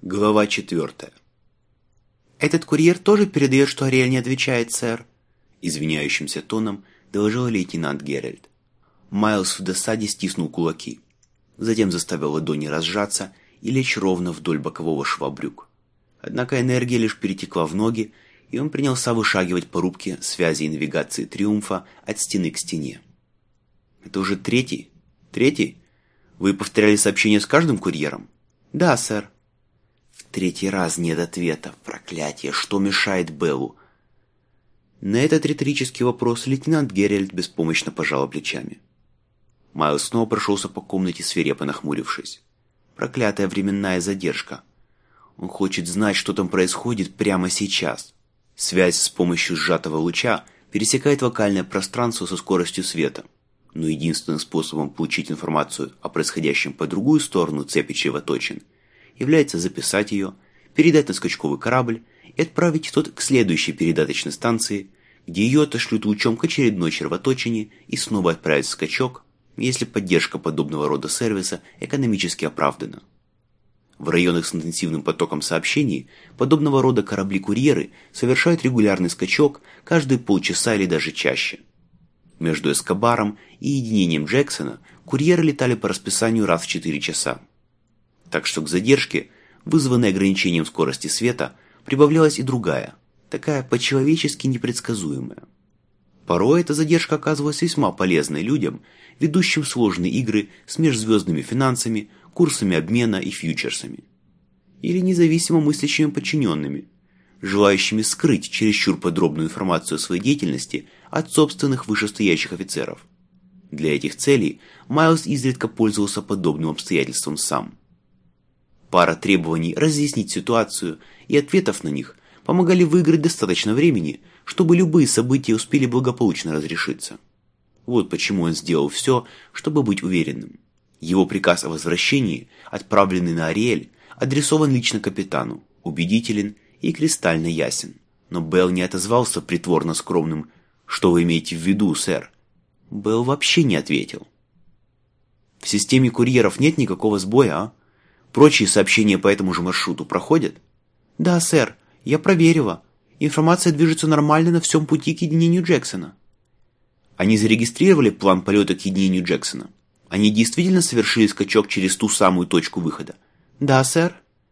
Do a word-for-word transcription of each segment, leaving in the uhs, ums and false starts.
Глава четвертая. «Этот курьер тоже передает, что Ариэль не отвечает, сэр», — извиняющимся тоном доложил лейтенант Геральт. Майлз в досаде стиснул кулаки, затем заставил ладони разжаться и лечь ровно вдоль бокового шва брюк. Однако энергия лишь перетекла в ноги, и он принялся вышагивать по рубке связи и навигации Триумфа от стены к стене. «Это уже третий? Третий? Вы повторяли сообщение с каждым курьером?» «Да, сэр». В третий раз нет ответа. Проклятие, что мешает Беллу? На этот риторический вопрос лейтенант Геральт беспомощно пожал плечами. Майлз снова прошелся по комнате, свирепо нахмурившись. Проклятая временная задержка. Он хочет знать, что там происходит прямо сейчас. Связь с помощью сжатого луча пересекает локальное пространство со скоростью света. Но единственным способом получить информацию о происходящем по другую сторону цепи червоточин является записать ее, передать на скачковый корабль и отправить тот к следующей передаточной станции, где ее отошлют лучом к очередной червоточине и снова отправить в скачок, если поддержка подобного рода сервиса экономически оправдана. В районах с интенсивным потоком сообщений подобного рода корабли-курьеры совершают регулярный скачок каждые полчаса или даже чаще. Между Эскобаром и единением Джексона курьеры летали по расписанию раз в четыре часа. Так что к задержке, вызванной ограничением скорости света, прибавлялась и другая, такая по-человечески непредсказуемая. Порой эта задержка оказывалась весьма полезной людям, ведущим сложные игры с межзвездными финансами, курсами обмена и фьючерсами. Или независимо мыслящими подчиненными, желающими скрыть чересчур подробную информацию о своей деятельности от собственных вышестоящих офицеров. Для этих целей Майлз изредка пользовался подобным обстоятельством сам. Пара требований разъяснить ситуацию и ответов на них помогали выиграть достаточно времени, чтобы любые события успели благополучно разрешиться. Вот почему он сделал все, чтобы быть уверенным. Его приказ о возвращении, отправленный на Ариэль, адресован лично капитану, убедителен и кристально ясен. Но Белл не отозвался притворно скромным «Что вы имеете в виду, сэр?» Белл вообще не ответил. «В системе курьеров нет никакого сбоя, а? Прочие сообщения по этому же маршруту проходят?» «Да, сэр, я проверила. Информация движется нормально на всем пути к единению Джексона». «Они зарегистрировали план полета к единению Джексона? Они действительно совершили скачок через ту самую точку выхода?» «Да, сэр».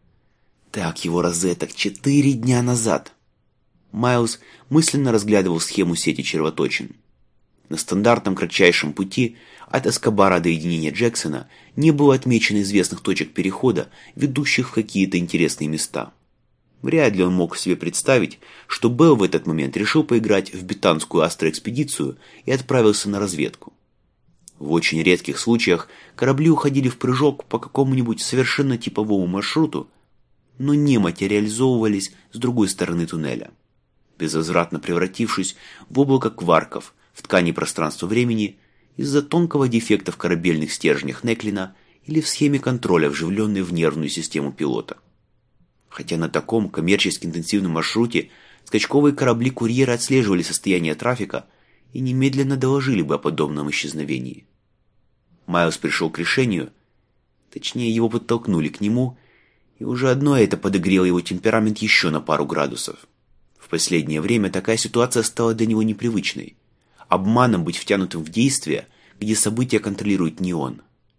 «Так его розеток четыре дня назад». Майлз мысленно разглядывал схему сети червоточин. На стандартном кратчайшем пути от Эскобара до единения Джексона не было отмечено известных точек перехода, ведущих в какие-то интересные места. Вряд ли он мог себе представить, что Белл в этот момент решил поиграть в бетанскую астроэкспедицию и отправился на разведку. В очень редких случаях корабли уходили в прыжок по какому-нибудь совершенно типовому маршруту, но не материализовывались с другой стороны туннеля, безвозвратно превратившись в облако кварков в ткани пространства-времени из-за тонкого дефекта в корабельных стержнях Неклина или в схеме контроля, вживленной в нервную систему пилота. Хотя на таком коммерчески интенсивном маршруте скачковые корабли-курьеры отслеживали состояние трафика и немедленно доложили бы о подобном исчезновении. Майлз пришел к решению, точнее его подтолкнули к нему, и уже одно это подогрело его темперамент еще на пару градусов. В последнее время такая ситуация стала для него непривычной. Обманом быть втянутым в действие, где события контролирует не он.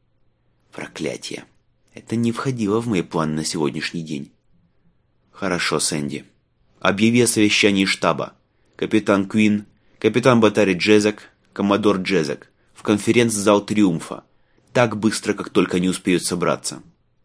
Проклятие. Это не входило в мои планы на сегодняшний день. Хорошо, Сэнди. Объяви о совещании штаба. Капитан Куин, капитан Батари Джезак, коммодор Джезак. В конференц-зал Триумфа. Так быстро, как только они успеют собраться.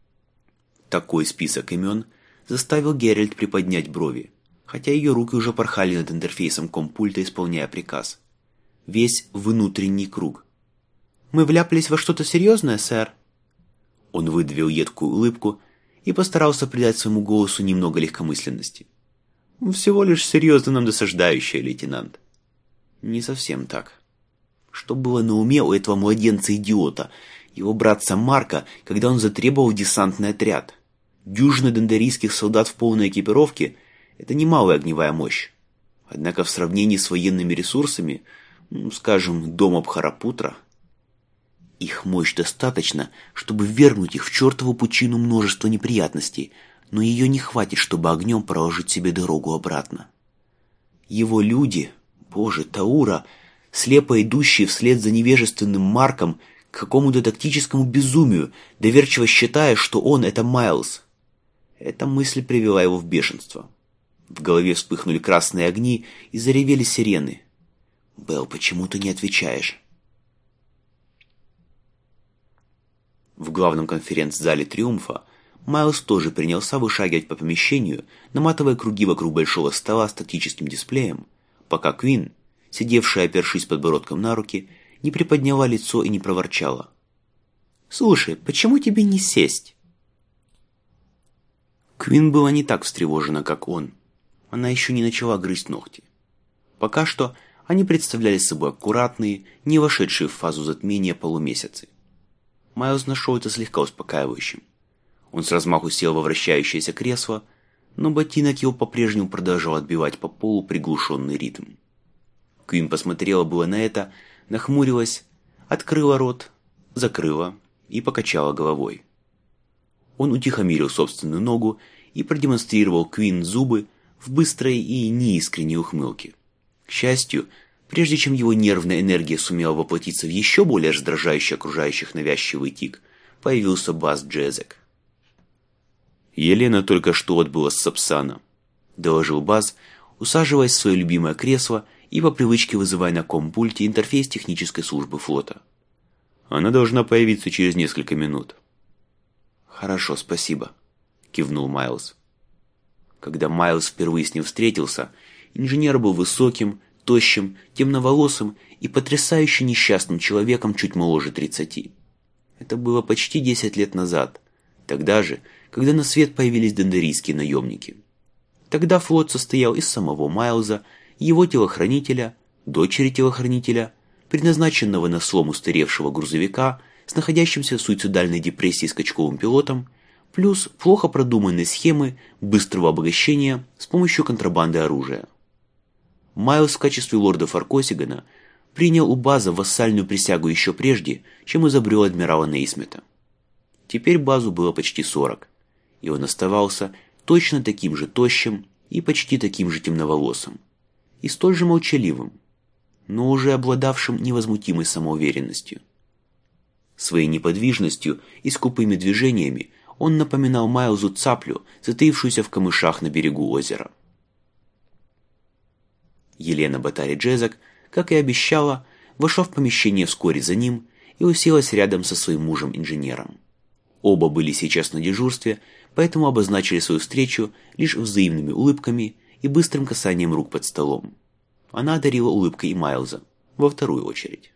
Такой список имен заставил Геральт приподнять брови, хотя ее руки уже порхали над интерфейсом компульта, исполняя приказ. Весь внутренний круг. «Мы вляпались во что-то серьезное, сэр?» Он выдавил едкую улыбку и постарался придать своему голосу немного легкомысленности. «Всего лишь серьезно нам досаждающее, лейтенант». «Не совсем так. Что было на уме у этого младенца-идиота, его братца Марка, когда он затребовал десантный отряд? Дюжина дендарийских солдат в полной экипировке – это немалая огневая мощь. Однако в сравнении с военными ресурсами, скажем, дома Бхарапутра, их мощь достаточно, чтобы ввергнуть их в чертову пучину множества неприятностей, но ее не хватит, чтобы огнем проложить себе дорогу обратно. Его люди, боже, Таура, слепо идущие вслед за невежественным Марком к какому-то тактическому безумию, доверчиво считая, что он — это Майлз. Эта мысль привела его в бешенство. В голове вспыхнули красные огни и заревели сирены. «Белл, почему ты не отвечаешь?» В главном конференц-зале «Триумфа» Майлз тоже принялся вышагивать по помещению, наматывая круги вокруг большого стола с тактическим дисплеем, пока Квин, сидевшая, опершись подбородком на руки, не приподняла лицо и не проворчала. «Слушай, почему тебе не сесть?» Квин была не так встревожена, как он. Она еще не начала грызть ногти. Пока что они представляли собой аккуратные, не вошедшие в фазу затмения полумесяцы. Майлз нашел это слегка успокаивающим. Он с размаху сел во вращающееся кресло, но ботинок его по-прежнему продолжал отбивать по полу приглушенный ритм. Квин посмотрела было на это, нахмурилась, открыла рот, закрыла и покачала головой. Он утихомирил собственную ногу и продемонстрировал Квин зубы в быстрой и неискренней ухмылке. К счастью, прежде чем его нервная энергия сумела воплотиться в еще более раздражающий окружающих навязчивый тик, появился Баз Джезек. «Елена только что отбыла с Сапсана», — доложил Баз, усаживаясь в свое любимое кресло и по привычке вызывая на компульте интерфейс технической службы флота. «Она должна появиться через несколько минут». «Хорошо, спасибо», — кивнул Майлз. Когда Майлз впервые с ним встретился, инженер был высоким, тощим, темноволосым и потрясающе несчастным человеком чуть моложе тридцати. Это было почти десять лет назад, тогда же, когда на свет появились дендерийские наемники. Тогда флот состоял из самого Майлза, его телохранителя, дочери телохранителя, предназначенного на слом устаревшего грузовика с находящимся в суицидальной депрессии скачковым пилотом, плюс плохо продуманной схемы быстрого обогащения с помощью контрабанды оружия. Майлз в качестве лорда Фаркосигана принял у База вассальную присягу еще прежде, чем изобрел адмирала Нейсмита. Теперь Базу было почти сорок, и он оставался точно таким же тощим и почти таким же темноволосым, и столь же молчаливым, но уже обладавшим невозмутимой самоуверенностью. Своей неподвижностью и скупыми движениями он напоминал Майлзу цаплю, затаившуюся в камышах на берегу озера. Елена Батари Джезек, как и обещала, вошла в помещение вскоре за ним и уселась рядом со своим мужем-инженером. Оба были сейчас на дежурстве, поэтому обозначили свою встречу лишь взаимными улыбками и быстрым касанием рук под столом. Она одарила улыбкой и Майлза, во вторую очередь.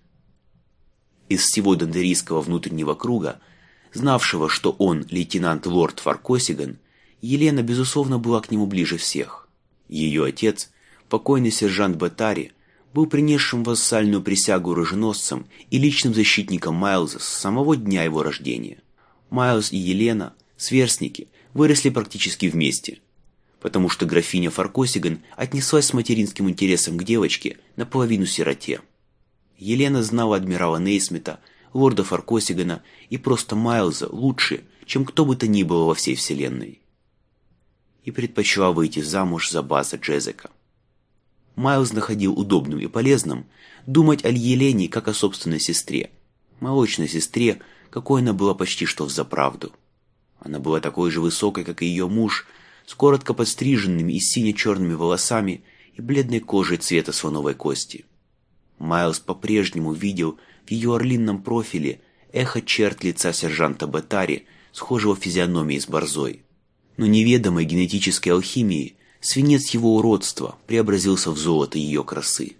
Из всего дондерийского внутреннего круга, знавшего, что он лейтенант лорд Фаркосиган, Елена, безусловно, была к нему ближе всех. Ее отец, покойный сержант Батари, был принесшим вассальную присягу оруженосцем и личным защитником Майлза с самого дня его рождения. Майлз и Елена, сверстники, выросли практически вместе, потому что графиня Фаркосиган отнеслась с материнским интересом к девочке, наполовину сироте. Елена знала адмирала Нейсмита, лорда Фаркосигана и просто Майлза лучше, чем кто бы то ни было во всей вселенной. И предпочла выйти замуж за База Джезека. Майлз находил удобным и полезным думать о Елене как о собственной сестре, молочной сестре, какой она была почти что взаправду. Она была такой же высокой, как и ее муж, с коротко подстриженными и сине-черными волосами и бледной кожей цвета слоновой кости. Майлз по-прежнему видел в ее орлинном профиле эхо черт лица сержанта Батари, схожего физиономией с борзой. Но неведомой генетической алхимией свинец его уродства преобразился в золото ее красы.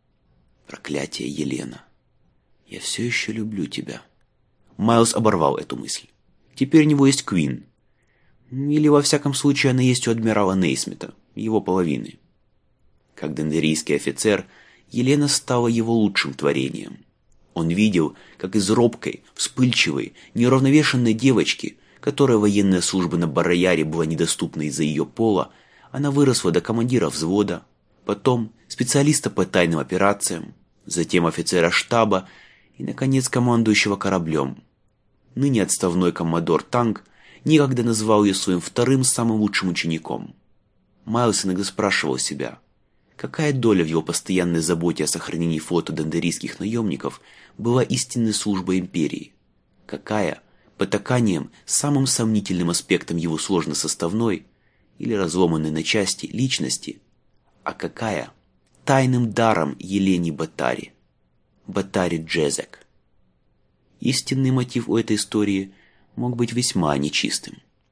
Проклятие, Елена. Я все еще люблю тебя. Майлз оборвал эту мысль. Теперь у него есть Квин. Или, во всяком случае, она есть у адмирала Нейсмита, его половины. Как дендерийский офицер, Елена стала его лучшим творением. Он видел, как из робкой, вспыльчивой, неуравновешенной девочки, которой военная служба на Барраяре была недоступна из-за ее пола, она выросла до командира взвода, потом специалиста по тайным операциям, затем офицера штаба и, наконец, командующего кораблем. Ныне отставной коммодор Танк некогда назвал ее своим вторым самым лучшим учеником. Майлз иногда спрашивал себя, какая доля в его постоянной заботе о сохранении флота дандерийских наемников была истинной службой империи, какая – потаканием самым сомнительным аспектом его сложносоставной или разломанной на части личности, а какая – тайным даром Елене Батари, Батари Джезек. Истинный мотив у этой истории мог быть весьма нечистым.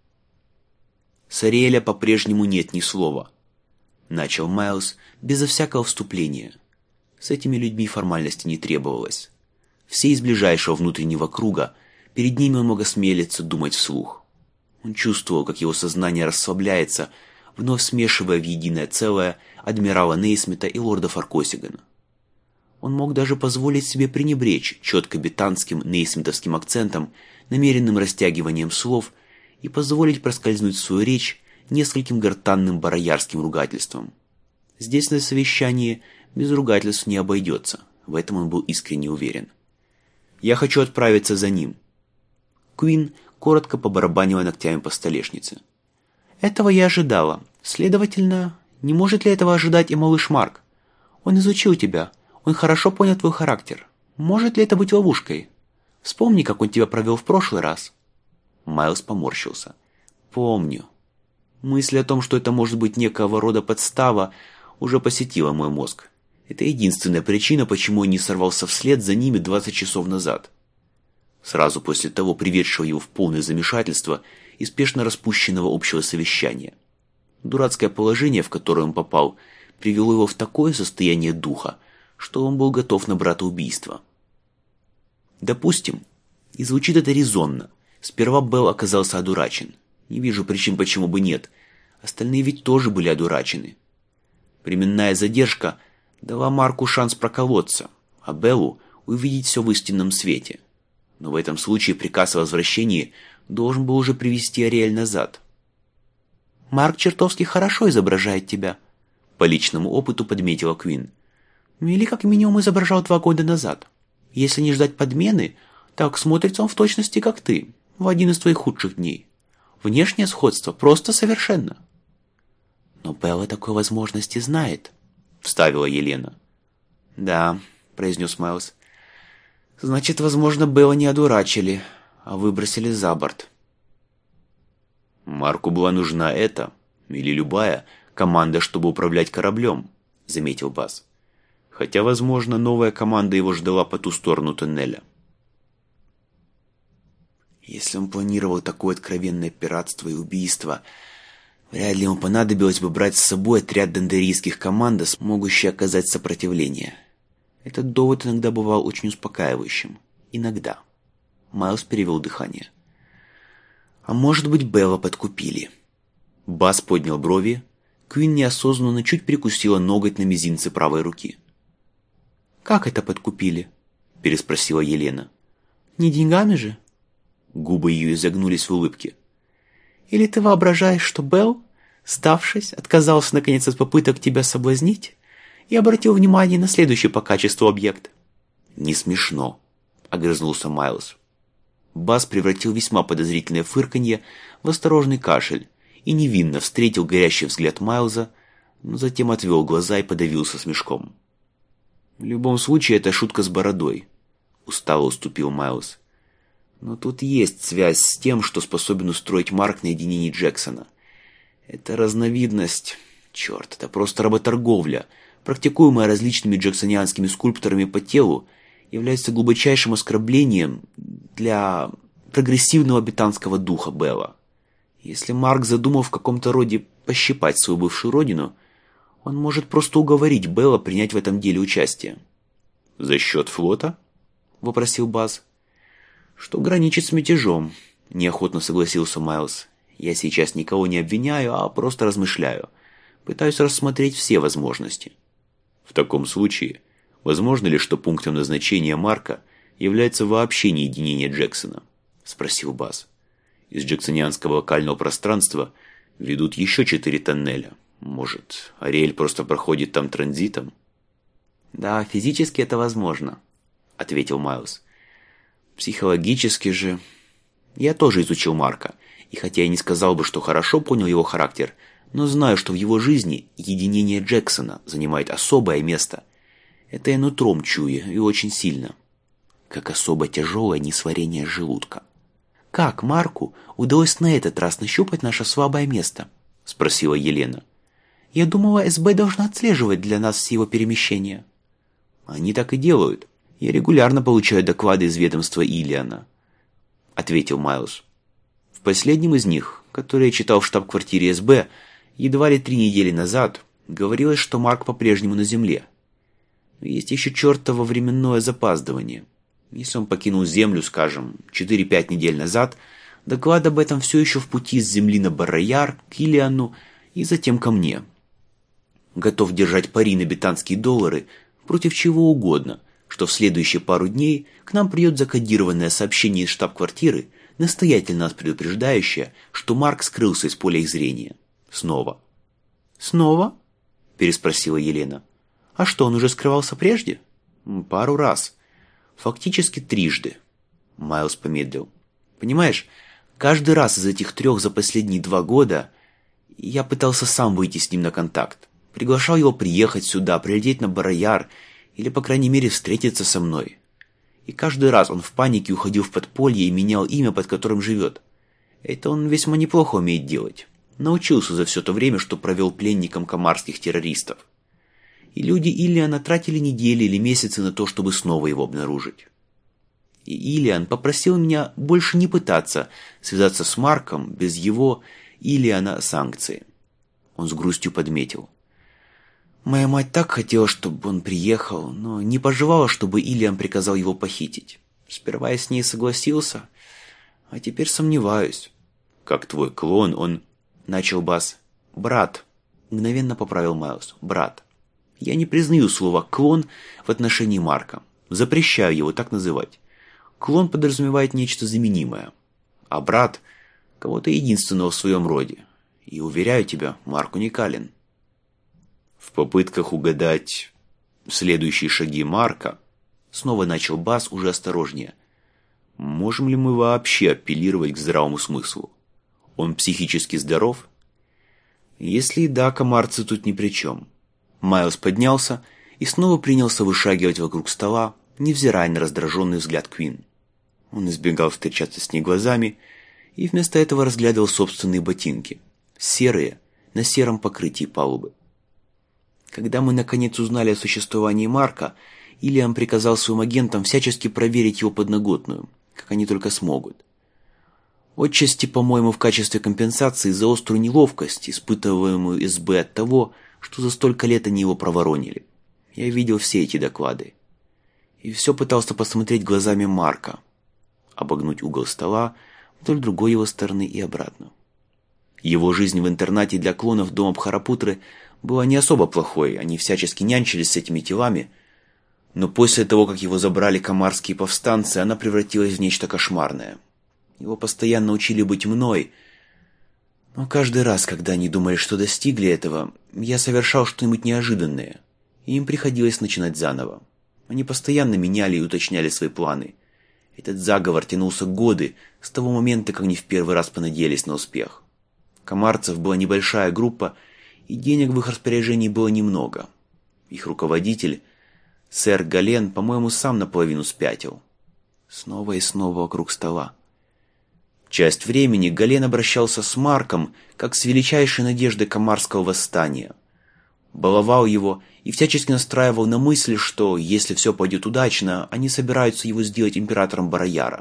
«С Ариэля по-прежнему нет ни слова», — начал Майлз безо всякого вступления. С этими людьми формальности не требовалось. Все из ближайшего внутреннего круга, перед ними он мог осмелиться думать вслух. Он чувствовал, как его сознание расслабляется, вновь смешивая в единое целое адмирала Нейсмита и лорда Фаркосигана. Он мог даже позволить себе пренебречь четко бетанским нейсмитовским акцентом, намеренным растягиванием слов, и позволить проскользнуть в свою речь нескольким гортанным бароярским ругательством. Здесь на совещании без ругательств не обойдется, в этом он был искренне уверен. «Я хочу отправиться за ним». Куин коротко побарабанила ногтями по столешнице. «Этого я ожидала. Следовательно, не может ли этого ожидать и малыш Марк? Он изучил тебя, он хорошо понял твой характер. Может ли это быть ловушкой? Вспомни, как он тебя провел в прошлый раз». Майлз поморщился. «Помню. Мысль о том, что это может быть некого рода подстава, уже посетила мой мозг. Это единственная причина, почему я не сорвался вслед за ними двадцать часов назад». Сразу после того приведшего его в полное замешательство и спешно распущенного общего совещания. Дурацкое положение, в которое он попал, привело его в такое состояние духа, что он был готов на братоубийство. Допустим, и звучит это резонно. Сперва Белл оказался одурачен. Не вижу причин, почему бы нет. Остальные ведь тоже были одурачены. Временная задержка дала Марку шанс проколоться, а Беллу увидеть все в истинном свете. Но в этом случае приказ о возвращении должен был уже привести Ариэль назад. «Марк чертовски хорошо изображает тебя», — по личному опыту подметила Квин. «Или как минимум изображал два года назад. Если не ждать подмены, так смотрится он в точности, как ты, в один из твоих худших дней. Внешнее сходство просто совершенно». «Но Белла такой возможности знает», — вставила Елена. «Да», — произнес Майлз. «Значит, возможно, Белла не одурачили, а выбросили за борт». «Марку была нужна эта, или любая, команда, чтобы управлять кораблем», — заметил Бас. «Хотя, возможно, новая команда его ждала по ту сторону тоннеля». Если он планировал такое откровенное пиратство и убийство, вряд ли ему понадобилось бы брать с собой отряд дандерийских командос, могущий оказать сопротивление. Этот довод иногда бывал очень успокаивающим. Иногда. Майлз перевел дыхание. А может быть, Белла подкупили. Бас поднял брови. Квин неосознанно чуть прикусила ноготь на мизинце правой руки. «Как это подкупили?» – переспросила Елена. «Не деньгами же?» Губы ее изогнулись в улыбке. «Или ты воображаешь, что Белл, сдавшись, отказался наконец от попыток тебя соблазнить и обратил внимание на следующий по качеству объект?» «Не смешно», — огрызнулся Майлз. Бас превратил весьма подозрительное фырканье в осторожный кашель и невинно встретил горящий взгляд Майлза, но затем отвел глаза и подавился смешком. «В любом случае, это шутка с бородой», — устало уступил Майлз. «Но тут есть связь с тем, что способен устроить Марк на единении Джексона. Это разновидность... Черт, это просто работорговля, практикуемая различными джексонианскими скульпторами по телу, является глубочайшим оскорблением для прогрессивного бетанского духа Белла. Если Марк задумал в каком-то роде пощипать свою бывшую родину, он может просто уговорить Белла принять в этом деле участие». «За счет флота?» — вопросил Баз. «Что граничит с мятежом», — неохотно согласился Майлз. «Я сейчас никого не обвиняю, а просто размышляю. Пытаюсь рассмотреть все возможности». «В таком случае, возможно ли, что пунктом назначения Марка является вообще не единение Джексона?» — спросил Бас. «Из джексонианского локального пространства ведут еще четыре тоннеля. Может, Ариэль просто проходит там транзитом?» «Да, физически это возможно», — ответил Майлз. «Психологически же... Я тоже изучил Марка, И хотя я не сказал бы, что хорошо понял его характер, но знаю, что в его жизни единение Джексона занимает особое место. Это я нутром чую, и очень сильно. Как особо тяжелое несварение желудка. «Как Марку удалось на этот раз нащупать наше слабое место?» – спросила Елена. «Я думала, СБ должна отслеживать для нас все его перемещения». «Они так и делают. Я регулярно получаю доклады из ведомства Иллиана», – ответил Майлз. «В последнем из них, который я читал в штаб-квартире СБ, едва ли три недели назад, говорилось, что Марк по-прежнему на Земле. Есть еще чертово временное запаздывание. Если он покинул Землю, скажем, четыре-пять недель назад, доклад об этом все еще в пути с Земли на Барояр, к Иллиану и затем ко мне. Готов держать пари на британские доллары против чего угодно, что в следующие пару дней к нам придет закодированное сообщение из штаб-квартиры, настоятельно нас предупреждающее, что Марк скрылся из поля их зрения. Снова. «Снова?» – переспросила Елена. «А что, он уже скрывался прежде?» «Пару раз. Фактически трижды». Майлз помедлил. «Понимаешь, каждый раз из этих трех за последние два года я пытался сам выйти с ним на контакт. Приглашал его приехать сюда, прилететь на Барояр или, по крайней мере, встретиться со мной. И каждый раз он в панике уходил в подполье и менял имя, под которым живет. Это он весьма неплохо умеет делать. Научился за все то время, что провел пленником камарских террористов. И люди Иллиана тратили недели или месяцы на то, чтобы снова его обнаружить. И Иллиан попросил меня больше не пытаться связаться с Марком без его Иллиана санкции. Он с грустью подметил. Моя мать так хотела, чтобы он приехал, но не пожелала, чтобы Иллиан приказал его похитить. Сперва я с ней согласился, а теперь сомневаюсь. Как твой клон, он... Начал Бас. «Брат», — мгновенно поправил Майлз. «Брат. Я не признаю слово «клон» в отношении Марка. Запрещаю его так называть. Клон подразумевает нечто заменимое. А брат — кого-то единственного в своем роде. И, уверяю тебя, Марк уникален». В попытках угадать следующие шаги Марка, снова начал Бас уже осторожнее. «Можем ли мы вообще апеллировать к здравому смыслу? Он психически здоров?» «Если и да, комарцы тут ни при чем». Майлз поднялся и снова принялся вышагивать вокруг стола, невзирая на раздраженный взгляд Квин. Он избегал встречаться с ней глазами и вместо этого разглядывал собственные ботинки, серые, на сером покрытии палубы. Когда мы наконец узнали о существовании Марка, Иллиан приказал своим агентам всячески проверить его подноготную, как они только смогут. Отчасти, по-моему, в качестве компенсации за острую неловкость, испытываемую СБ от того, что за столько лет они его проворонили. Я видел все эти доклады. И все пытался посмотреть глазами Марка, обогнуть угол стола вдоль другой его стороны и обратно. Его жизнь в интернате для клонов дома Бхарапутры была не особо плохой, они всячески нянчились с этими телами, но после того, как его забрали камарские повстанцы, она превратилась в нечто кошмарное. Его постоянно учили быть мной, но каждый раз, когда они думали, что достигли этого, я совершал что-нибудь неожиданное, и им приходилось начинать заново. Они постоянно меняли и уточняли свои планы. Этот заговор тянулся годы, с того момента, как они в первый раз понадеялись на успех. Камарцев была небольшая группа, и денег в их распоряжении было немного. Их руководитель, сэр Гален, по-моему, сам наполовину спятил. Снова и снова вокруг стола. Часть времени Гален обращался с Марком, как с величайшей надеждой камарского восстания. Баловал его и всячески настраивал на мысль, что, если все пойдет удачно, они собираются его сделать императором Барояра.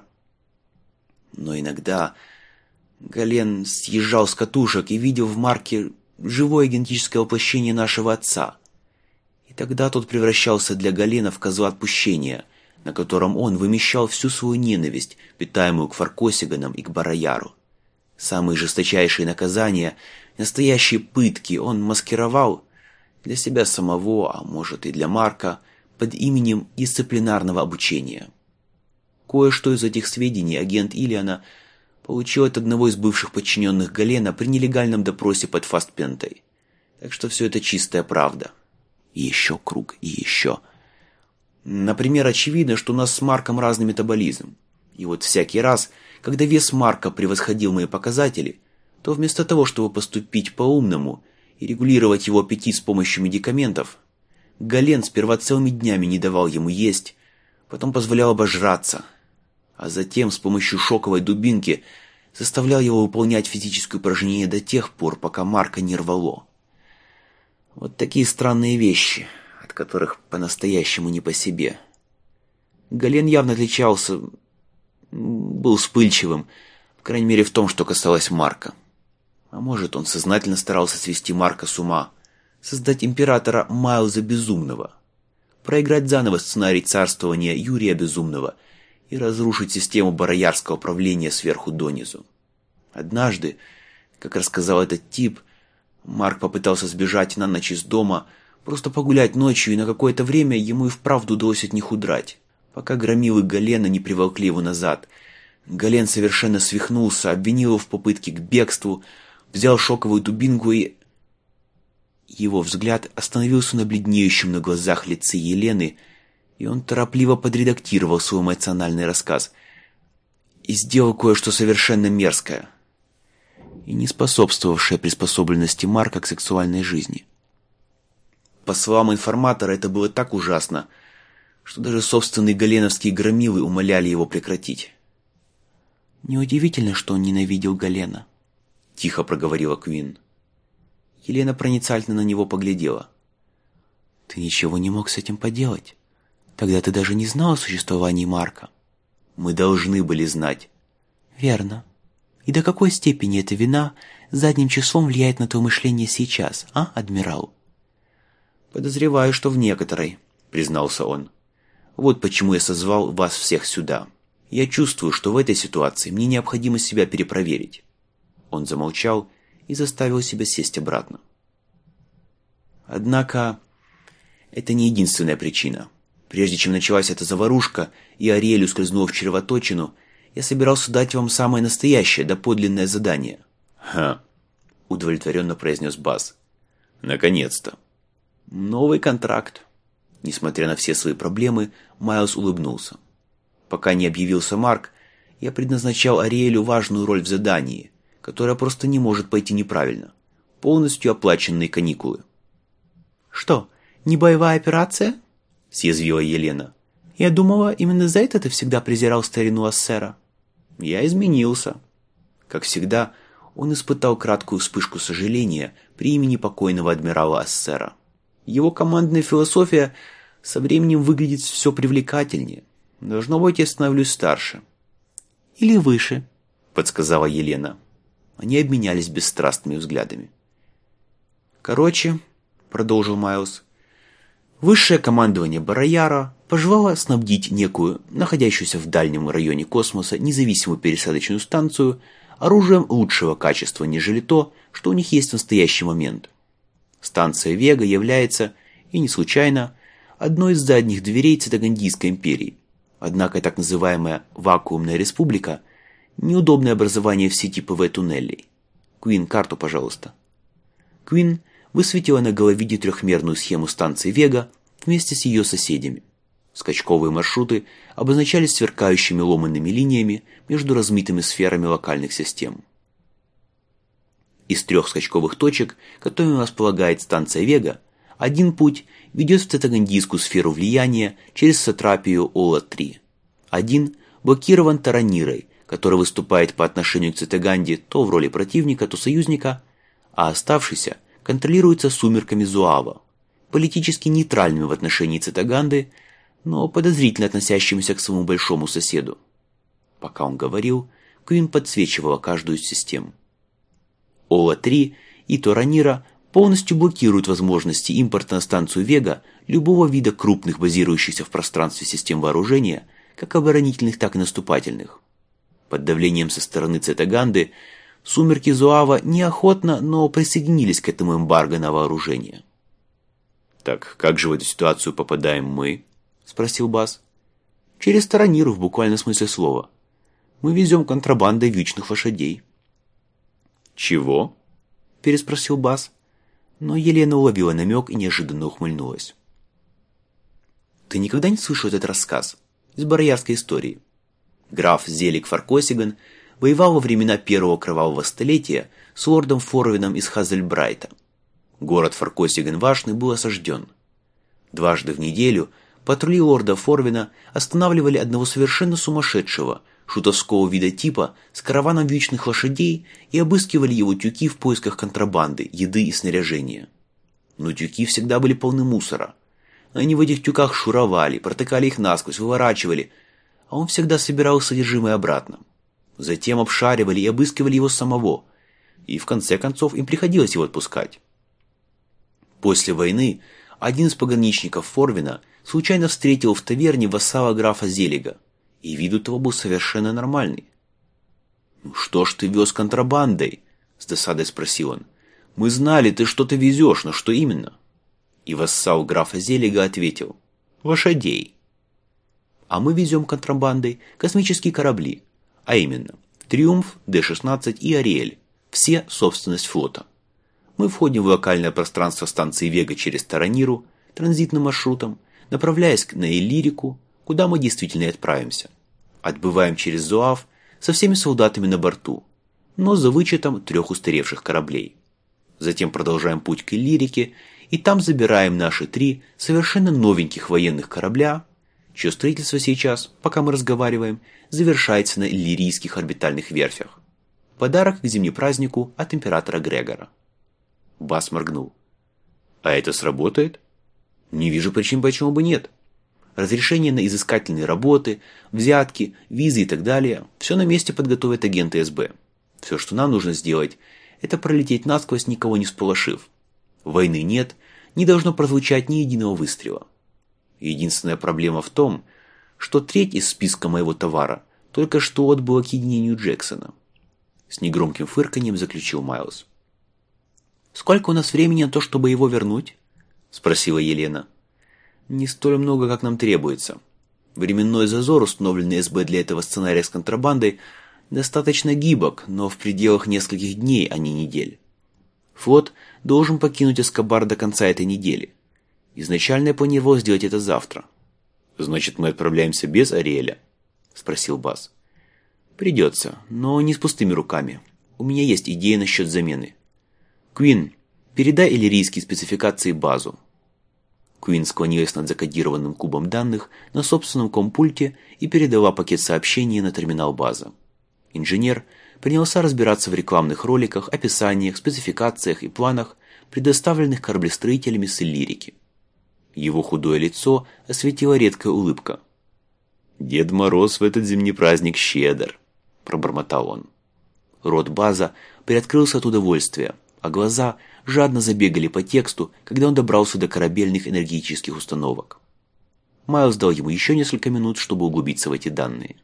Но иногда Гален съезжал с катушек и видел в Марке живое генетическое воплощение нашего отца. И тогда тот превращался для Галена в козла отпущения, на котором он вымещал всю свою ненависть, питаемую к Фаркосиганам и к Барояру. Самые жесточайшие наказания, настоящие пытки он маскировал для себя самого, а может и для Марка, под именем дисциплинарного обучения. Кое-что из этих сведений агент Иллиана получил от одного из бывших подчиненных Галена при нелегальном допросе под Фастпентой. Так что все это чистая правда. И еще круг, и еще. Например, очевидно, что у нас с Марком разный метаболизм. И вот всякий раз, когда вес Марка превосходил мои показатели, то вместо того, чтобы поступить по-умному и регулировать его аппетит с помощью медикаментов, Гален сперва целыми днями не давал ему есть, потом позволял обожраться, а затем с помощью шоковой дубинки заставлял его выполнять физические упражнения до тех пор, пока Марка не рвало. Вот такие странные вещи, от которых по-настоящему не по себе. Гален явно отличался, был вспыльчивым, по крайней мере в том, что касалось Марка. А может, он сознательно старался свести Марка с ума, создать императора Майлза Безумного, проиграть заново сценарий царствования Юрия Безумного и разрушить систему бароярского правления сверху донизу. Однажды, как рассказал этот тип, Марк попытался сбежать на ночь из дома, просто погулять ночью, и на какое-то время ему и вправду удалось от них удрать, пока громилы Галена не приволкли его назад. Гален совершенно свихнулся, обвинил его в попытке к бегству, взял шоковую дубинку и... Его взгляд остановился на бледнеющем на глазах лице Елены, и он торопливо подредактировал свой эмоциональный рассказ и сделал кое-что совершенно мерзкое и не способствовавшее приспособленности Марка к сексуальной жизни. По словам информатора, это было так ужасно, что даже собственные галеновские громилы умоляли его прекратить. «Неудивительно, что он ненавидел Галена», — тихо проговорила Квин. Елена проницательно на него поглядела. «Ты ничего не мог с этим поделать. Тогда ты даже не знал о существовании Марка». «Мы должны были знать». «Верно. И до какой степени эта вина задним числом влияет на твое мышление сейчас, а, адмирал?» «Подозреваю, что в некоторой», — признался он. «Вот почему я созвал вас всех сюда. Я чувствую, что в этой ситуации мне необходимо себя перепроверить». Он замолчал и заставил себя сесть обратно. Однако это не единственная причина. Прежде чем началась эта заварушка и Ариэль ускользнула в червоточину, я собирался дать вам самое настоящее, доподлинное задание. «Ха!» — удовлетворенно произнес Бас. «Наконец-то!» «Новый контракт». Несмотря на все свои проблемы, Майлз улыбнулся. «Пока не объявился Марк, я предназначал Ариэлю важную роль в задании, которая просто не может пойти неправильно. Полностью оплаченные каникулы». «Что, не боевая операция?» — съязвила Елена. «Я думала, именно за это ты всегда презирал старину Ассера». «Я изменился». Как всегда, он испытал краткую вспышку сожаления при имени покойного адмирала Ассера. Его командная философия со временем выглядит все привлекательнее. Должно быть, я становлюсь старше. «Или выше», — подсказала Елена. Они обменялись бесстрастными взглядами. «Короче», — продолжил Майлз, — «высшее командование Барояра пожелало снабдить некую, находящуюся в дальнем районе космоса, независимую пересадочную станцию оружием лучшего качества, нежели то, что у них есть в настоящий момент. Станция Вега является, и не случайно, одной из задних дверей Цитагандийской империи. Однако так называемая «вакуумная республика» – неудобное образование в сети ПВ-туннелей. Квин, карту, пожалуйста. Квин высветила на головиде трехмерную схему станции Вега вместе с ее соседями. Скачковые маршруты обозначались сверкающими ломанными линиями между размытыми сферами локальных систем. Из трех скачковых точек, которыми располагает станция Вега, один путь ведет в Цитагандийскую сферу влияния через сатрапию Ола-три. Один блокирован Таранирой, который выступает по отношению к Цитаганде то в роли противника, то союзника, а оставшийся контролируется сумерками Зуава, политически нейтральными в отношении Цитаганды, но подозрительно относящимися к своему большому соседу. Пока он говорил, Квин подсвечивала каждую из систем. Ола-три и Таранира полностью блокируют возможности импорта на станцию Вега любого вида крупных, базирующихся в пространстве систем вооружения, как оборонительных, так и наступательных. Под давлением со стороны Цитаганды сумерки Зуава неохотно, но присоединились к этому эмбарго на вооружение. «Так как же в эту ситуацию попадаем мы?» — спросил Бас. «Через Тараниру в буквальном смысле слова. Мы везем контрабандой вьючных лошадей». «Чего?» — переспросил Бас. Но Елена уловила намек и неожиданно ухмыльнулась. «Ты никогда не слышал этот рассказ из бароярской истории? Граф Зелик Фаркосиган воевал во времена Первого Кровавого Столетия с лордом Форвином из Хазельбрайта. Город Фаркосиган-Вашный был осажден. Дважды в неделю патрули лорда Форвина останавливали одного совершенно сумасшедшего, шутовского вида типа с караваном вьючных лошадей и обыскивали его тюки в поисках контрабанды, еды и снаряжения. Но тюки всегда были полны мусора. Они в этих тюках шуровали, протыкали их насквозь, выворачивали, а он всегда собирал содержимое обратно. Затем обшаривали и обыскивали его самого, и в конце концов им приходилось его отпускать. После войны один из пограничников Форвина случайно встретил в таверне вассала графа Зелига, и вид у того был совершенно нормальный. «Ну что ж ты вез контрабандой?» – с досадой спросил он. «Мы знали, ты что-то везешь, но что именно?» И вассал графа Зелига ответил: «Лошадей». «А мы везем контрабандой космические корабли, а именно Триумф, Дэ шестнадцать и Ариэль, все собственность флота. Мы входим в локальное пространство станции Вега через Тараниру транзитным маршрутом, направляясь на Иллирику, куда мы действительно и отправимся. Отбываем через Зуав со всеми солдатами на борту, но за вычетом трех устаревших кораблей. Затем продолжаем путь к Иллирике, и там забираем наши три совершенно новеньких военных корабля, чье строительство сейчас, пока мы разговариваем, завершается на иллирийских орбитальных верфях. Подарок к зимнепразднику от императора Грегора». Бас моргнул. «А это сработает?» «Не вижу причин, почему бы нет. Разрешение на изыскательные работы, взятки, визы и так далее – все на месте подготовят агенты эс бэ. Все, что нам нужно сделать, это пролететь насквозь, никого не сполошив. Войны нет, не должно прозвучать ни единого выстрела. Единственная проблема в том, что треть из списка моего товара только что отбыла к единению Джексона». С негромким фырканьем заключил Майлз. «Сколько у нас времени на то, чтобы его вернуть?» – спросила Елена. «Не столь много, как нам требуется. Временной зазор, установленный эс бэ для этого сценария с контрабандой, достаточно гибок, но в пределах нескольких дней, а не недель. Флот должен покинуть Эскобар до конца этой недели. Изначально я планировал сделать это завтра». «Значит, мы отправляемся без Ариэля?» – спросил Бас. «Придется, но не с пустыми руками. У меня есть идея насчет замены. Квин, передай иллирийские спецификации Базу». Квин склонилась над закодированным кубом данных на собственном компульте и передала пакет сообщений на терминал База. Инженер принялся разбираться в рекламных роликах, описаниях, спецификациях и планах, предоставленных кораблестроителями с Иллирики. Его худое лицо осветила редкая улыбка. «Дед Мороз в этот зимний праздник щедр», – пробормотал он. Рот База приоткрылся от удовольствия, а глаза жадно забегали по тексту, когда он добрался до корабельных энергетических установок. Майлз дал ему еще несколько минут, чтобы углубиться в эти данные.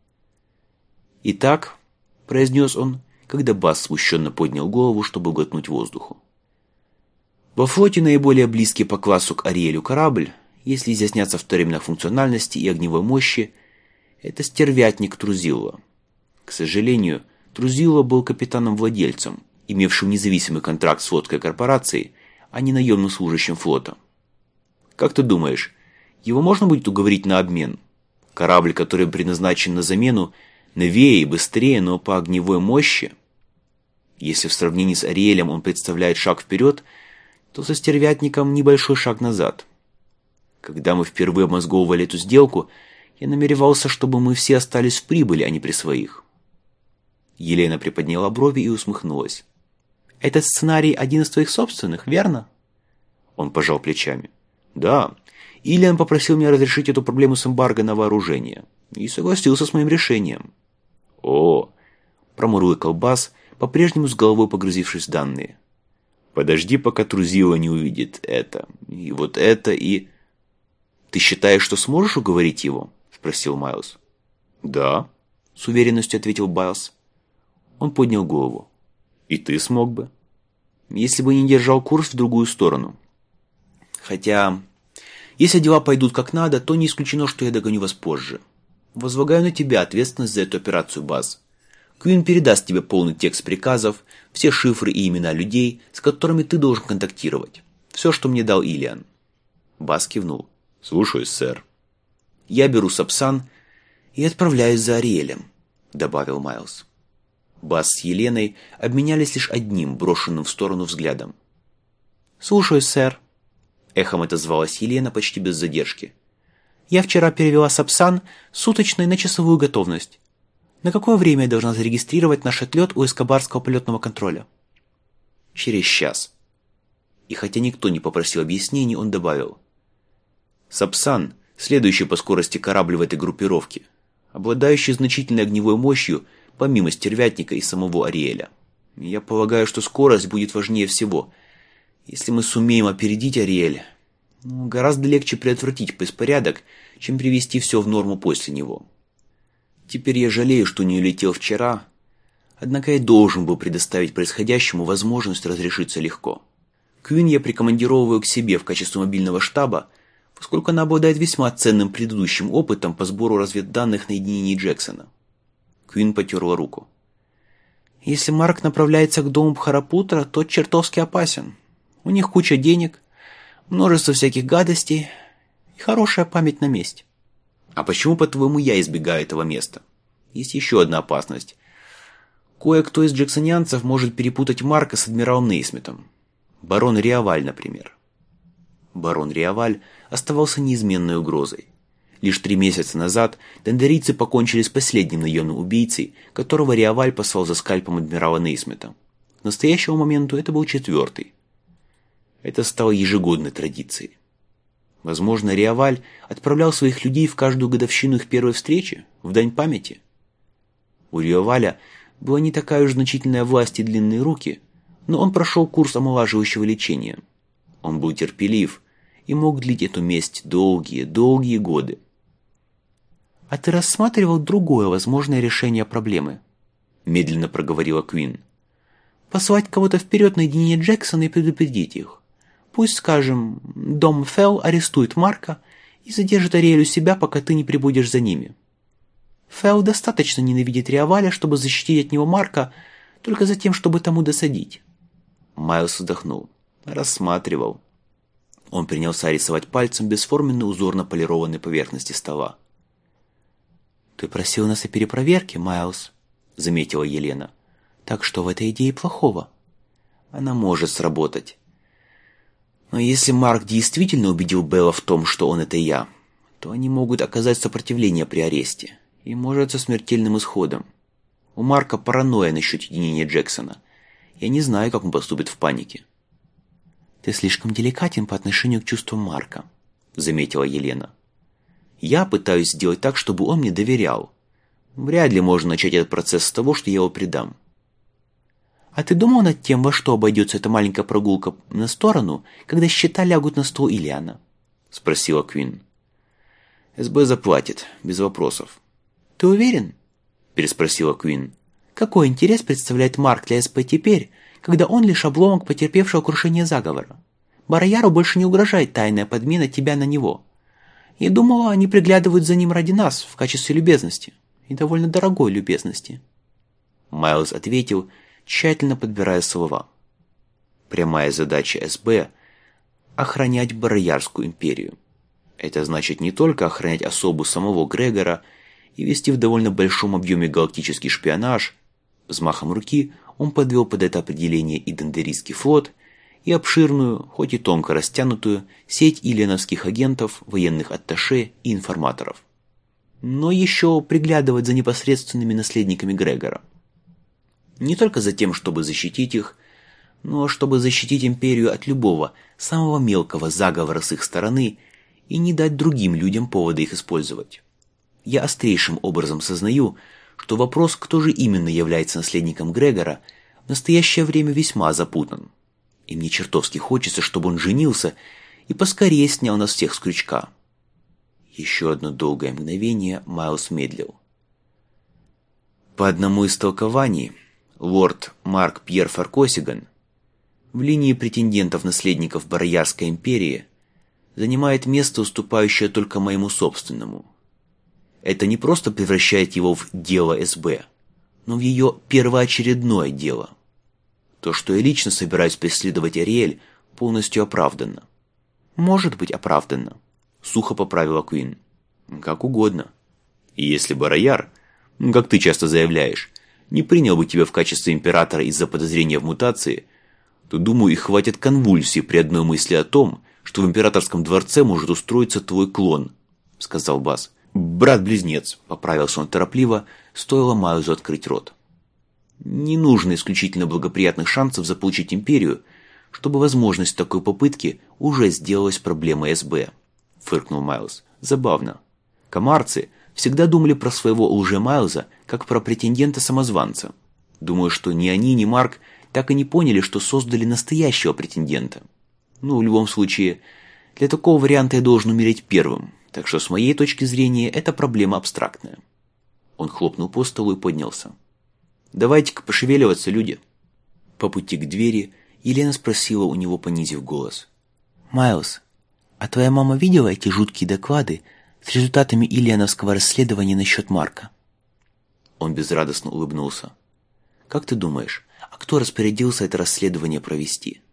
«Итак», – произнес он, когда Бас смущенно поднял голову, чтобы глотнуть воздуху. «Во флоте наиболее близкий по классу к Ариэлю корабль, если изъясняться в терминах функциональности и огневой мощи, это стервятник Трузилла. К сожалению, Трузилла был капитаном-владельцем, имевшим независимый контракт с флотской корпорацией, а не наемным служащим флота. Как ты думаешь, его можно будет уговорить на обмен? Корабль, который предназначен на замену, новее и быстрее, но по огневой мощи? Если в сравнении с Ариэлем он представляет шаг вперед, то со стервятником небольшой шаг назад. Когда мы впервые обмозговывали эту сделку, я намеревался, чтобы мы все остались в прибыли, а не при своих». Елена приподняла брови и усмехнулась. «Этот сценарий один из твоих собственных, верно?» Он пожал плечами. «Да, Иллиан попросил меня разрешить эту проблему с эмбарго на вооружение. И согласился с моим решением». «О!» – промурлыкал Бас, по-прежнему с головой погрузившись в данные. «Подожди, пока Трузилла не увидит это, и вот это, и...» «Ты считаешь, что сможешь уговорить его?» – спросил Майлз. «Да», – с уверенностью ответил Байлз. Он поднял голову. «И ты смог бы?» «Если бы не держал курс в другую сторону. Хотя, если дела пойдут как надо, то не исключено, что я догоню вас позже. Возлагаю на тебя ответственность за эту операцию, Баз. Квин передаст тебе полный текст приказов, все шифры и имена людей, с которыми ты должен контактировать. Все, что мне дал Иллиан». Баз кивнул. «Слушаюсь, сэр». «Я беру Сапсан «И отправляюсь за Ариэлем», — добавил Майлз. Бас с Еленой обменялись лишь одним, брошенным в сторону взглядом. «Слушаюсь, сэр», — эхом отозвалась Елена почти без задержки. «Я вчера перевела Сапсан с суточной на часовую готовность. На какое время я должна зарегистрировать наш отлет у Эскобарского полетного контроля?» «Через час». И хотя никто не попросил объяснений, он добавил. «Сапсан – следующий по скорости корабль в этой группировке, обладающий значительной огневой мощью, помимо Стервятника и самого Ариэля. Я полагаю, что скорость будет важнее всего. Если мы сумеем опередить Ариэль, ну, гораздо легче предотвратить беспорядок, чем привести все в норму после него. Теперь я жалею, что не улетел вчера, однако я должен был предоставить происходящему возможность разрешиться легко. Квин я прикомандировываю к себе в качестве мобильного штаба, поскольку она обладает весьма ценным предыдущим опытом по сбору разведданных на единении Джексона». Квин потерла руку. «Если Марк направляется к дому Бхарапутра, тот чертовски опасен. У них куча денег, множество всяких гадостей и хорошая память на месте». «А почему, по-твоему, я избегаю этого места? Есть еще одна опасность. Кое-кто из джексонианцев может перепутать Марка с адмиралом Нейсмитом. Барон Риаваль, например». Барон Риаваль оставался неизменной угрозой. Лишь три месяца назад тендерийцы покончили с последним наемным убийцей, которого Риаваль послал за скальпом адмирала Нейсмита. К настоящему моменту это был четвертый. Это стало ежегодной традицией. Возможно, Риаваль отправлял своих людей в каждую годовщину их первой встречи, в дань памяти. У Риаваля была не такая уж значительная власть и длинные руки, но он прошел курс омолаживающего лечения. Он был терпелив и мог длить эту месть долгие, долгие годы. «А ты рассматривал другое возможное решение проблемы?» – медленно проговорила Квин. «Послать кого-то вперед на единение Джексона и предупредить их. Пусть, скажем, дом Фелл арестует Марка и задержит Ариэль у себя, пока ты не прибудешь за ними. Фелл достаточно ненавидит Риаваля, чтобы защитить от него Марка, только за тем, чтобы тому досадить». Майлз вздохнул. Рассматривал. Он принялся рисовать пальцем бесформенный узор на полированной поверхности стола. «Ты просил нас о перепроверке, Майлз», — заметила Елена. «Так что в этой идее плохого? Она может сработать. Но если Марк действительно убедил Белла в том, что он — это я, то они могут оказать сопротивление при аресте, и может со смертельным исходом. У Марка паранойя насчет единения Джексона. Я не знаю, как он поступит в панике». «Ты слишком деликатен по отношению к чувствам Марка», — заметила Елена. «Я пытаюсь сделать так, чтобы он мне доверял. Вряд ли можно начать этот процесс с того, что я его предам». «А ты думал над тем, во что обойдется эта маленькая прогулка на сторону, когда счета лягут на стол Ильяна?» — спросила Квин. «СБ заплатит, без вопросов». «Ты уверен?» — переспросила Квин. «Какой интерес представляет Марк для СП теперь, когда он лишь обломок потерпевшего крушение заговора? Барояру больше не угрожает тайная подмена тебя на него. Я думала, они приглядывают за ним ради нас, в качестве любезности. И довольно дорогой любезности». Майлз ответил, тщательно подбирая слова. Прямая задача СБ – охранять Бароярскую империю. Это значит не только охранять особу самого Грегора и вести в довольно большом объеме галактический шпионаж. Взмахом руки он подвел под это определение и Дендерийский флот, и обширную, хоть и тонко растянутую, сеть ильяновских агентов, военных атташе и информаторов. Но еще приглядывать за непосредственными наследниками Грегора. Не только за тем, чтобы защитить их, но чтобы защитить империю от любого, самого мелкого заговора с их стороны и не дать другим людям повода их использовать. Я острейшим образом сознаю, что вопрос, кто же именно является наследником Грегора, в настоящее время весьма запутан. И мне чертовски хочется, чтобы он женился и поскорее снял нас всех с крючка. Еще одно долгое мгновение Майлз медлил. По одному из толкований, лорд Марк Пьер Фаркосиган в линии претендентов-наследников Бароярской империи занимает место, уступающее только моему собственному. Это не просто превращает его в дело СБ, но в ее первоочередное дело. То, что я лично собираюсь преследовать Ариэль, полностью оправданно. Может быть оправданно, сухо поправила Куин. Как угодно. И если бы Рояр, как ты часто заявляешь, не принял бы тебя в качестве императора из-за подозрения в мутации, то, думаю, их хватит конвульсий при одной мысли о том, что в императорском дворце может устроиться твой клон», — сказал Баз. «Брат-близнец», — поправился он торопливо, стоило Майлзу открыть рот. «Не нужно исключительно благоприятных шансов заполучить империю, чтобы возможность такой попытки уже сделалась проблемой СБ», — фыркнул Майлз. «Забавно. Комарцы всегда думали про своего лже-Майлза как про претендента-самозванца. Думаю, что ни они, ни Марк так и не поняли, что создали настоящего претендента. Ну, в любом случае, для такого варианта я должен умереть первым, так что с моей точки зрения это проблема абстрактная». Он хлопнул по столу и поднялся. «Давайте-ка пошевеливаться, люди». По пути к двери Елена спросила у него, понизив голос. «Майлз, а твоя мама видела эти жуткие доклады с результатами ильяновского расследования насчет Марка?» Он безрадостно улыбнулся. «Как ты думаешь, а кто распорядился это расследование провести?»